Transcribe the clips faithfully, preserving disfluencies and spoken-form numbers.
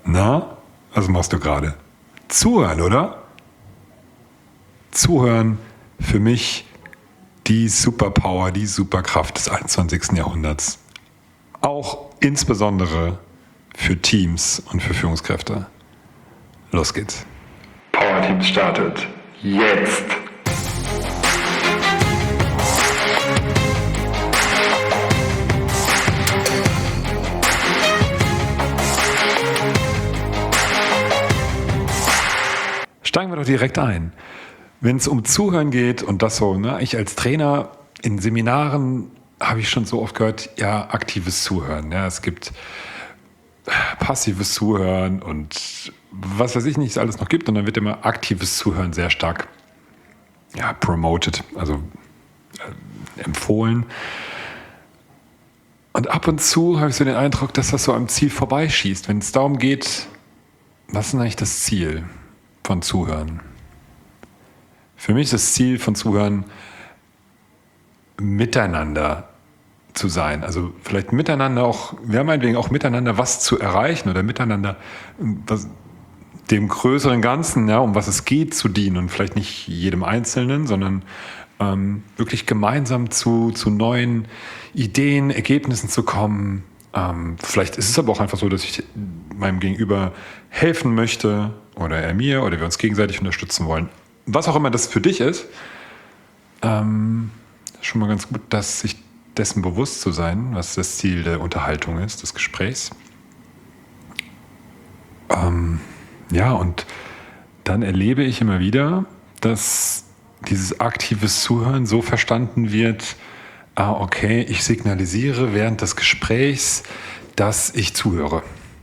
Na, was machst du gerade? Zuhören, oder? Zuhören, für mich die Superpower, die Superkraft des einundzwanzigsten Jahrhunderts. Auch insbesondere für Teams und für Führungskräfte. Los geht's. Power Teams startet jetzt. Steigen wir doch direkt ein. Wenn es um Zuhören geht und das so, ne, ich als Trainer in Seminaren habe ich schon so oft gehört, ja, aktives Zuhören. Ja, es gibt passives Zuhören und was weiß ich nicht, es alles noch gibt. Und dann wird immer aktives Zuhören sehr stark ja, promoted, also äh, empfohlen. Und ab und zu habe ich so den Eindruck, dass das so am Ziel vorbeischießt. Wenn es darum geht, was ist denn eigentlich das Ziel von Zuhören? Für mich ist das Ziel von Zuhören, miteinander zu sein. Also vielleicht miteinander auch, wir haben meinetwegen auch miteinander was zu erreichen oder miteinander das, dem größeren Ganzen, ja, um was es geht, zu dienen und vielleicht nicht jedem Einzelnen, sondern ähm, wirklich gemeinsam zu, zu neuen Ideen, Ergebnissen zu kommen. Ähm, vielleicht ist es aber auch einfach so, dass ich meinem Gegenüber helfen möchte oder er mir oder wir uns gegenseitig unterstützen wollen. Was auch immer das für dich ist, ähm, ist schon mal ganz gut, dass sich dessen bewusst zu sein, was das Ziel der Unterhaltung ist, des Gesprächs. Ähm, ja, und dann erlebe ich immer wieder, dass dieses aktives Zuhören so verstanden wird, ah, okay, ich signalisiere während des Gesprächs, dass ich zuhöre.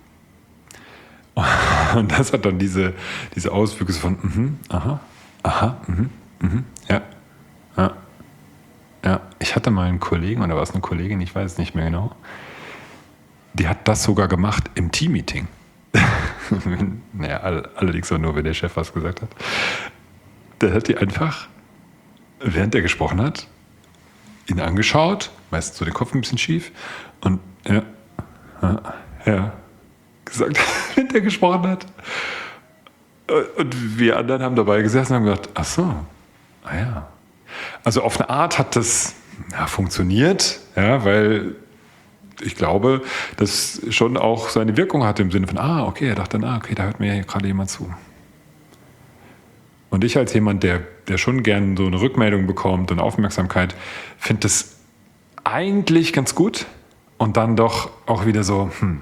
Und das hat dann diese, diese Auswüchse von, mhm, aha, aha, mhm, mhm, ja, ja. Ja, ich hatte mal einen Kollegen, oder war es eine Kollegin, ich weiß es nicht mehr genau, die hat das sogar gemacht im Teammeeting. naja, allerdings auch nur, wenn der Chef was gesagt hat. Da hat die einfach, während er gesprochen hat, ihn angeschaut, meistens so den Kopf ein bisschen schief, und ja, ja, ja gesagt, während er gesprochen hat. Und wir anderen haben dabei gesessen und haben gedacht, ach so, ah ja. Also auf eine Art hat das ja, funktioniert, ja, weil ich glaube, das schon auch seine Wirkung hatte im Sinne von, ah, okay, er dachte, ah, okay, da hört mir ja gerade jemand zu. Und ich als jemand, der, der schon gern so eine Rückmeldung bekommt und Aufmerksamkeit, finde das eigentlich ganz gut und dann doch auch wieder so, hm.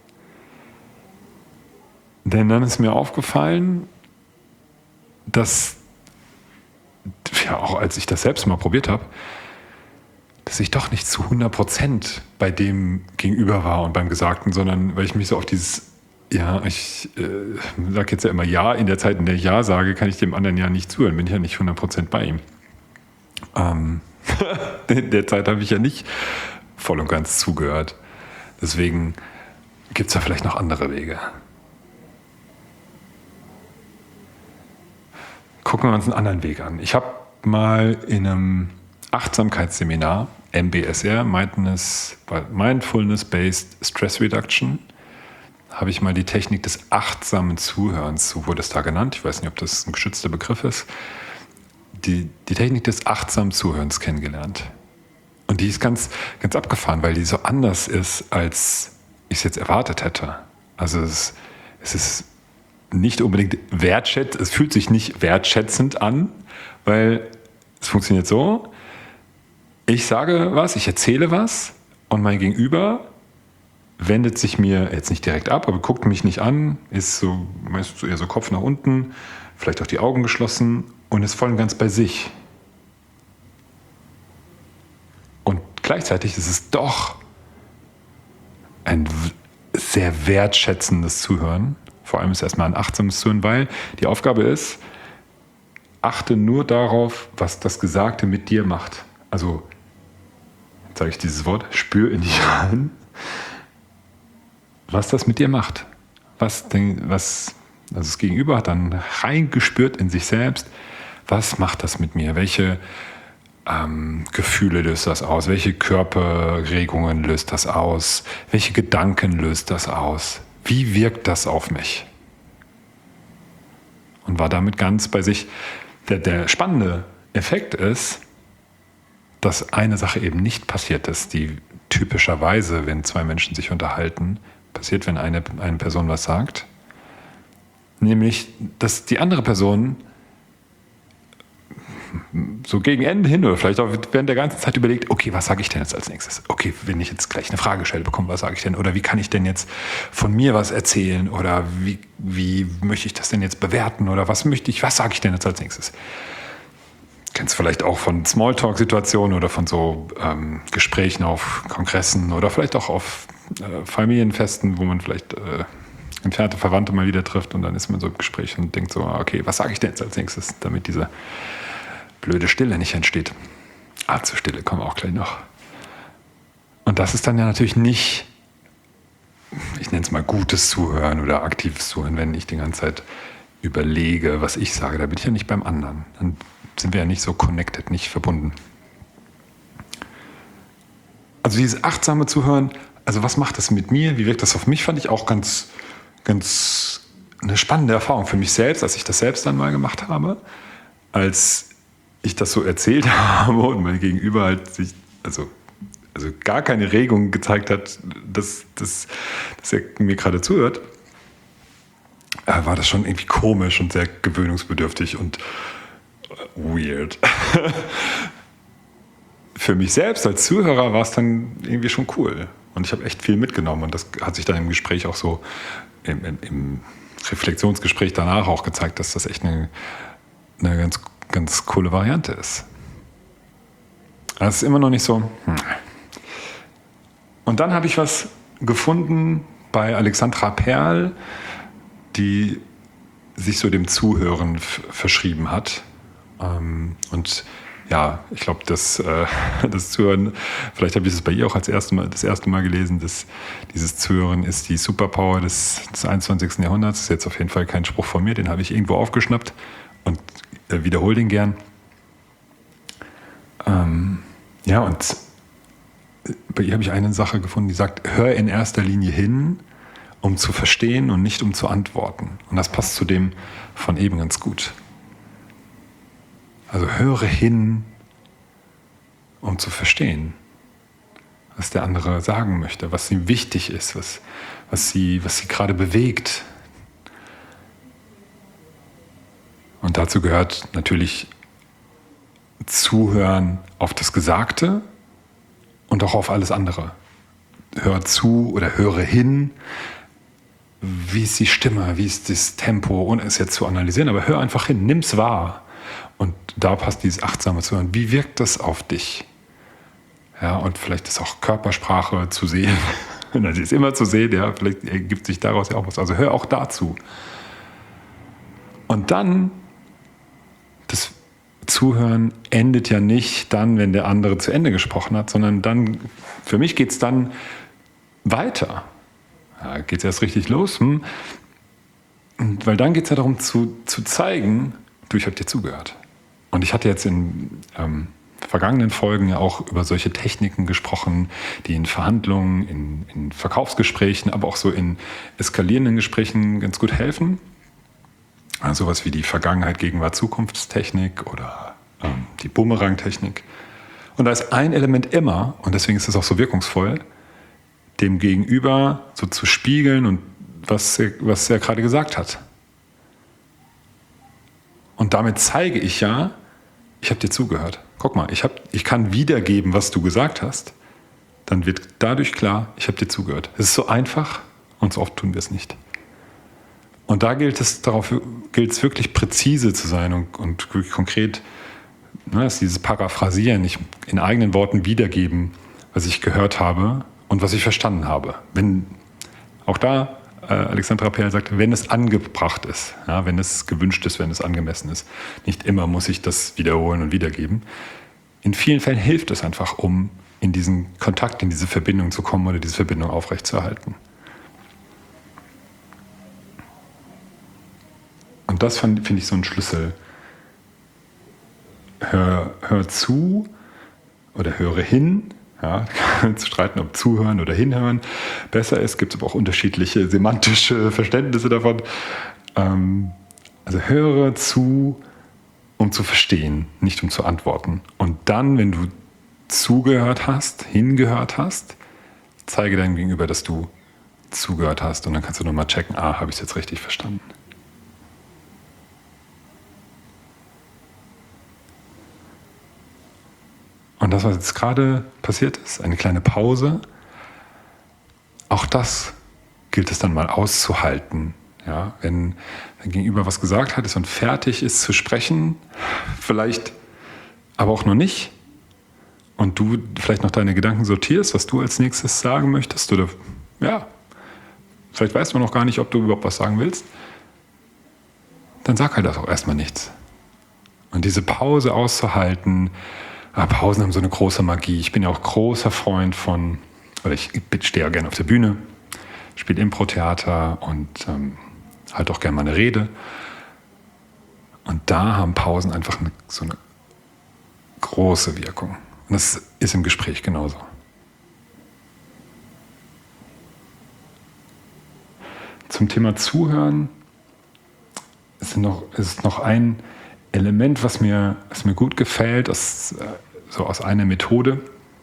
Denn dann ist mir aufgefallen, dass ja, auch als ich das selbst mal probiert habe, dass ich doch nicht zu hundert Prozent bei dem Gegenüber war und beim Gesagten, sondern weil ich mich so auf dieses, ja, ich äh, sage jetzt ja immer Ja, in der Zeit, in der ich Ja sage, kann ich dem anderen ja nicht zuhören, bin ich ja nicht hundert Prozent bei ihm. Ähm, in der Zeit habe ich ja nicht voll und ganz zugehört. Deswegen gibt es da vielleicht noch andere Wege. Gucken wir uns einen anderen Weg an. Ich habe mal in einem Achtsamkeitsseminar, M B S R, Mindfulness-Based Stress Reduction, habe ich mal die Technik des achtsamen Zuhörens, so wurde es da genannt, ich weiß nicht, ob das ein geschützter Begriff ist, die, die Technik des achtsamen Zuhörens kennengelernt. Und die ist ganz, ganz abgefahren, weil die so anders ist, als ich es jetzt erwartet hätte. Also es, es ist nicht unbedingt wertschätzend, es fühlt sich nicht wertschätzend an, weil es funktioniert so, ich sage was, ich erzähle was und mein Gegenüber wendet sich mir jetzt nicht direkt ab, aber guckt mich nicht an, ist so, meistens so eher so Kopf nach unten, vielleicht auch die Augen geschlossen und ist voll und ganz bei sich. Und gleichzeitig ist es doch ein sehr wertschätzendes Zuhören. Vor allem ist es erstmal ein achtsames Zuhören, weil die Aufgabe ist, achte nur darauf, was das Gesagte mit dir macht. Also, jetzt sage ich dieses Wort, spür in dich rein, was das mit dir macht. Was, was also das Gegenüber hat dann reingespürt in sich selbst, was macht das mit mir? Welche ähm, Gefühle löst das aus? Welche Körperregungen löst das aus? Welche Gedanken löst das aus? wie wirkt das auf mich? Und war damit ganz bei sich. Der, der spannende Effekt ist, dass eine Sache eben nicht passiert ist, die typischerweise, wenn zwei Menschen sich unterhalten, passiert, wenn eine, eine Person was sagt. Nämlich, dass die andere Person so gegen Ende hin oder vielleicht auch während der ganzen Zeit überlegt, okay, was sage ich denn jetzt als nächstes? Okay, wenn ich jetzt gleich eine Frage stelle bekomme, was sage ich denn? Oder wie kann ich denn jetzt von mir was erzählen? Oder wie, wie möchte ich das denn jetzt bewerten? Oder was möchte ich, was sage ich denn jetzt als nächstes? Kennst vielleicht auch von Smalltalk-Situationen oder von so ähm, Gesprächen auf Kongressen oder vielleicht auch auf äh, Familienfesten, wo man vielleicht äh, entfernte Verwandte mal wieder trifft und dann ist man so im Gespräch und denkt so, okay, was sage ich denn jetzt als nächstes, damit diese blöde Stille nicht entsteht. Ah, zur Stille kommen wir auch gleich noch. Und das ist dann ja natürlich nicht, ich nenne es mal gutes Zuhören oder aktives Zuhören, wenn ich die ganze Zeit überlege, was ich sage. Da bin ich ja nicht beim anderen. Dann sind wir ja nicht so connected, nicht verbunden. Also dieses achtsame Zuhören, also was macht das mit mir? Wie wirkt das auf mich? Fand ich auch ganz, ganz eine spannende Erfahrung für mich selbst, als ich das selbst dann mal gemacht habe, als ich das so erzählt habe und mein Gegenüber halt sich, also, also gar keine Regung gezeigt hat, dass, dass, dass er mir gerade zuhört, äh, war das schon irgendwie komisch und sehr gewöhnungsbedürftig und weird. Für mich selbst als Zuhörer war es dann irgendwie schon cool. Und ich habe echt viel mitgenommen. Und das hat sich dann im Gespräch auch so, im, im, im Reflexionsgespräch danach auch gezeigt, dass das echt eine, eine ganz, ganz coole Variante ist. Das ist immer noch nicht so. Hm. Und dann habe ich was gefunden bei Alexandra Perl, die sich so dem Zuhören f- verschrieben hat. Ähm, und ja, ich glaube, das, äh, das Zuhören, vielleicht habe ich es bei ihr auch als erste Mal, das erste Mal gelesen, dass dieses Zuhören ist die Superpower des, des einundzwanzigsten Jahrhunderts. Das ist jetzt auf jeden Fall kein Spruch von mir, den habe ich irgendwo aufgeschnappt und äh, wiederhole den gern. Ähm, ja, und bei ihr habe ich eine Sache gefunden, die sagt, hör in erster Linie hin, um zu verstehen und nicht um zu antworten. Und das passt zu dem von eben ganz gut. Also höre hin, um zu verstehen, was der andere sagen möchte, was ihm wichtig ist, was, was sie, was sie gerade bewegt. Und dazu gehört natürlich Zuhören auf das Gesagte und auch auf alles andere. Hör zu oder höre hin, wie ist die Stimme, wie ist das Tempo, ohne es jetzt zu analysieren, aber hör einfach hin, nimm's wahr. Und da passt dieses achtsame Zuhören. Wie wirkt das auf dich? Ja, und vielleicht ist auch Körpersprache zu sehen. Sie ist immer zu sehen, ja, vielleicht ergibt sich daraus ja auch was. Also hör auch dazu. Und dann, das Zuhören endet ja nicht dann, wenn der andere zu Ende gesprochen hat, sondern dann, für mich geht es dann weiter. Ja, geht es erst richtig los. Hm? Und weil dann geht es ja darum zu, zu zeigen, du, ich habe dir zugehört. Und ich hatte jetzt in ähm, vergangenen Folgen ja auch über solche Techniken gesprochen, die in Verhandlungen, in, in Verkaufsgesprächen, aber auch so in eskalierenden Gesprächen ganz gut helfen. Also sowas wie die Vergangenheit, Gegenwart, Zukunftstechnik oder ähm, die Bumerang-Technik. Und da ist ein Element immer, und deswegen ist es auch so wirkungsvoll, dem Gegenüber so zu spiegeln und was er, was er gerade gesagt hat. Und damit zeige ich ja, ich habe dir zugehört. Guck mal, ich, hab, ich kann wiedergeben, was du gesagt hast. Dann wird dadurch klar, ich habe dir zugehört. Es ist so einfach und so oft tun wir es nicht. Und da gilt es, darauf gilt es wirklich präzise zu sein und, und wirklich konkret, ne, ist dieses Paraphrasieren, nicht in eigenen Worten wiedergeben, was ich gehört habe und was ich verstanden habe. Wenn auch da äh, Alexandra Perl sagt, wenn es angebracht ist, ja, wenn es gewünscht ist, wenn es angemessen ist. Nicht immer muss ich das wiederholen und wiedergeben. In vielen Fällen hilft es einfach, um in diesen Kontakt, in diese Verbindung zu kommen oder diese Verbindung aufrechtzuerhalten. Und das finde ich so ein Schlüssel. Hör, hör zu oder höre hin, Ja, zu streiten, ob zuhören oder hinhören besser ist. Gibt es aber auch unterschiedliche semantische Verständnisse davon. Ähm, also höre zu, um zu verstehen, nicht um zu antworten. Und dann, wenn du zugehört hast, hingehört hast, zeige deinem Gegenüber, dass du zugehört hast. Und dann kannst du nochmal checken, ah, habe ich es jetzt richtig verstanden. Und das, was jetzt gerade passiert ist, eine kleine Pause, auch das gilt es dann mal auszuhalten. Ja, wenn dein Gegenüber was gesagt hat ist und fertig ist zu sprechen, vielleicht aber auch noch nicht, und du vielleicht noch deine Gedanken sortierst, was du als nächstes sagen möchtest, oder ja, vielleicht weißt du noch gar nicht, ob du überhaupt was sagen willst, dann sag halt das auch erstmal nichts. Und diese Pause auszuhalten, ah, Pausen haben so eine große Magie. Ich bin ja auch großer Freund von, oder ich stehe ja gerne auf der Bühne, spiele Impro-Theater und ähm, halt auch gerne mal eine Rede. Und da haben Pausen einfach eine, so eine große Wirkung. Und das ist im Gespräch genauso. Zum Thema Zuhören ist noch, ist noch ein Element, was mir, was mir gut gefällt, aus, so aus einer Methode,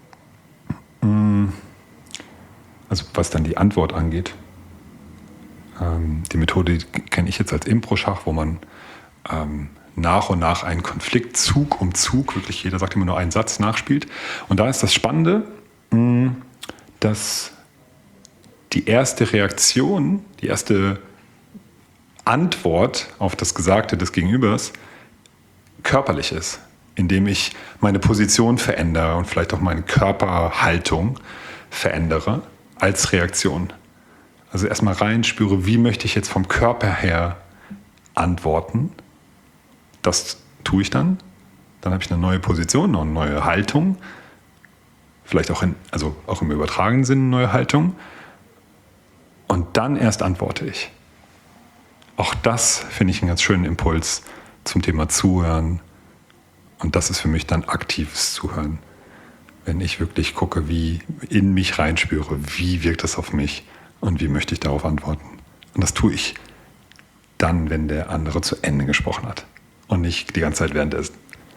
also was dann die Antwort angeht. Die Methode kenne ich jetzt als Impro-Schach, wo man ähm, nach und nach einen Konflikt Zug um Zug, wirklich jeder sagt immer nur einen Satz, nachspielt. Und da ist das Spannende, mh, dass die erste Reaktion, die erste Antwort auf das Gesagte des Gegenübers körperlich ist, indem ich meine Position verändere und vielleicht auch meine Körperhaltung verändere als Reaktion. Also erstmal reinspüre, wie möchte ich jetzt vom Körper her antworten. Das tue ich dann. Dann habe ich eine neue Position, eine neue Haltung. Vielleicht auch, in, also auch im übertragenen Sinne eine neue Haltung. Und dann erst antworte ich. Auch das finde ich einen ganz schönen Impuls zum Thema Zuhören. Und das ist für mich dann aktives Zuhören. Wenn ich wirklich gucke, wie in mich reinspüre, wie wirkt das auf mich und wie möchte ich darauf antworten. Und das tue ich dann, wenn der andere zu Ende gesprochen hat. Und nicht die ganze Zeit währenddessen.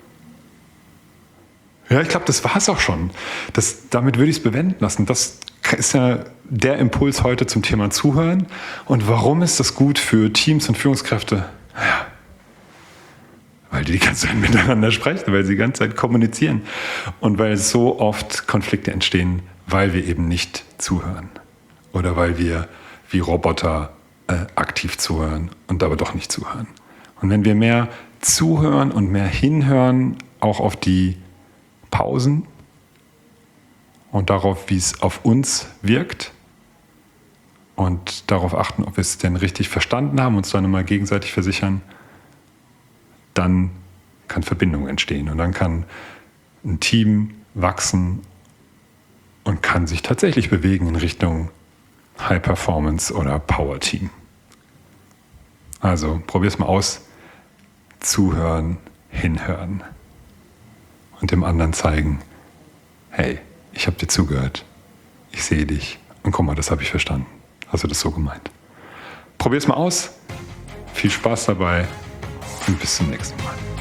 Ja, ich glaube, das war es auch schon. Das, damit würde ich es bewenden lassen. Das ist ja der Impuls heute zum Thema Zuhören. Und warum ist das gut für Teams und Führungskräfte? Ja, weil die die ganze Zeit miteinander sprechen, weil sie die ganze Zeit kommunizieren. Und weil so oft Konflikte entstehen, weil wir eben nicht zuhören. Oder weil wir wie Roboter äh, aktiv zuhören und aber doch nicht zuhören. Und wenn wir mehr zuhören und mehr hinhören, auch auf die Pausen und darauf, wie es auf uns wirkt und darauf achten, ob wir es denn richtig verstanden haben, uns dann immer gegenseitig versichern, dann kann Verbindung entstehen und dann kann ein Team wachsen und kann sich tatsächlich bewegen in Richtung High Performance oder Power Team. Also probier es mal aus. Zuhören, hinhören und dem anderen zeigen, hey, ich habe dir zugehört, ich sehe dich und guck mal, das habe ich verstanden. Hast du das so gemeint? Probier es mal aus. Viel Spaß dabei und bis zum nächsten Mal.